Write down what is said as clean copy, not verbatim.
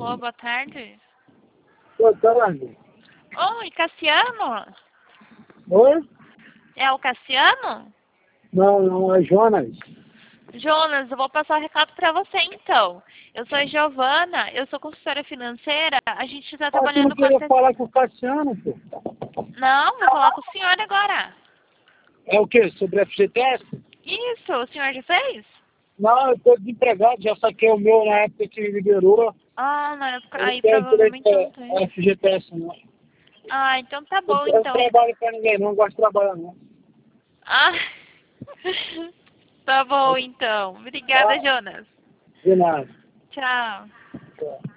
Alô, boa tarde. Boa tarde. Oi, Cassiano? Oi? É o Cassiano? Não, é Jonas. Jonas, eu vou passar o recado para você então. Eu sou a Giovana, eu sou consultora financeira, a gente está Ah, tu não trabalhando com queria falar com o Cassiano, pô? Não, vou falar com o senhor agora. É o quê? Sobre FGTS? Isso, o senhor já fez? Não, eu tô desempregado, já saquei o meu na época que liberou. Ah, na época, Eu não aí tenho direito provavelmente não tem. a FGTS, não. Ah, então tá Eu bom não então. trabalho pra ninguém, não gosto de trabalhar, não. Ah, tá bom então. Obrigada, Tá? Jonas. De nada. Tchau. Tchau.